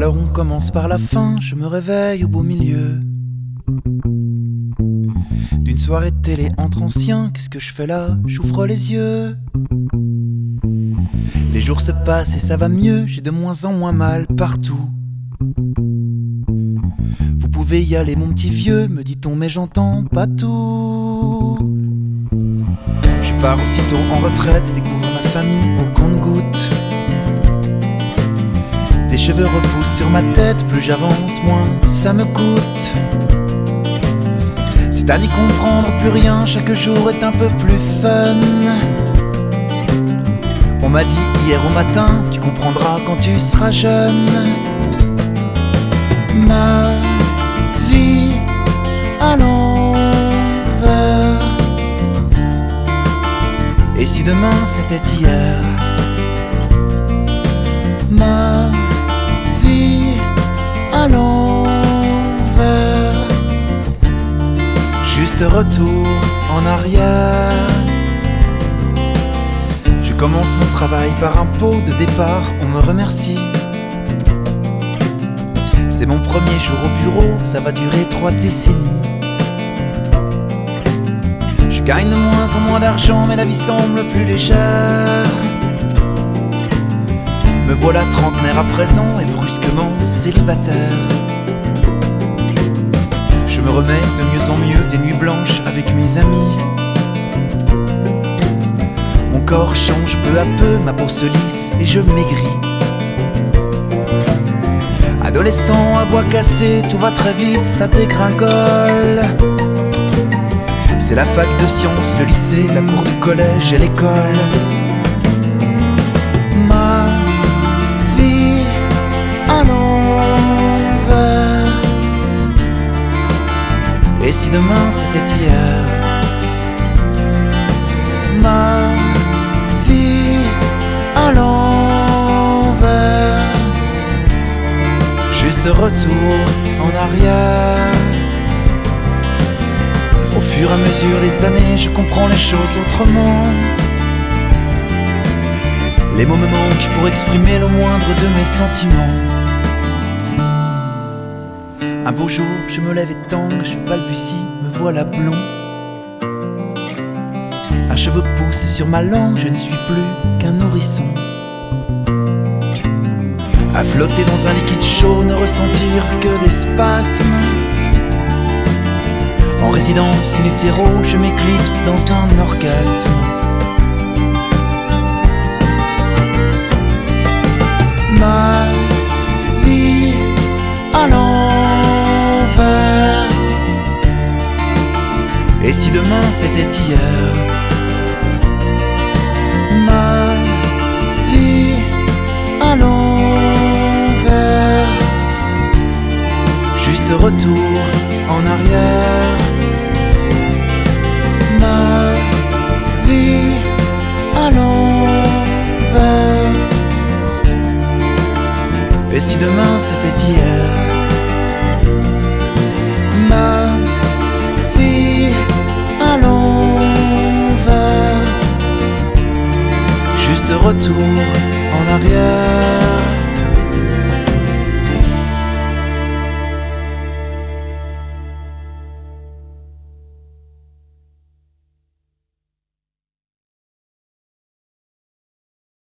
Alors on commence par la fin, je me réveille au beau milieu d'une soirée de télé entre anciens. Qu'est-ce que je fais là? J'ouvre les yeux. Les jours se passent et ça va mieux, j'ai de moins en moins mal partout. Vous pouvez y aller mon petit vieux, me dit-on, mais j'entends pas tout. Je pars aussitôt en retraite, découvre ma famille au compte-gouttes. Des cheveux repoussent sur ma tête, plus j'avance, moins ça me coûte. C'est à n'y comprendre plus rien, chaque jour est un peu plus fun. On m'a dit hier au matin, tu comprendras quand tu seras jeune. Ma vie à l'envers. Et si demain c'était hier? Ma vie à l'envers. Juste retour en arrière. Je commence mon travail par un pot de départ, on me remercie. C'est mon premier jour au bureau, ça va durer 3 décennies. Je gagne de moins en moins d'argent, mais la vie semble plus légère. Me voilà trentenaire à présent et brusquement célibataire. Je me remets de mieux en mieux des nuits blanches avec mes amis. Mon corps change peu à peu, ma peau se lisse et je maigris. Adolescent à voix cassée, tout va très vite, ça dégringole. C'est la fac de sciences, le lycée, la cour du collège et l'école. Ma vie à l'envers. Et si demain c'était hier? Ma vie à l'envers. Juste retour en arrière. Au fur et à mesure des années, je comprends les choses autrement. Les mots me manquent pour exprimer le moindre de mes sentiments. Un beau jour, je me lève et tangue, je balbutie, me voilà blond. Un cheveu pousse sur ma langue, je ne suis plus qu'un nourrisson. À flotter dans un liquide chaud, ne ressentir que des spasmes. En résidence in utero, je m'éclipse dans un orgasme. Ma vie à l'envers. Et si demain c'était hier? Ma vie à l'envers. Juste retour en arrière. Ma vie à l'envers. Et si demain c'était hier? Ma vie à l'envers. Juste retour en arrière.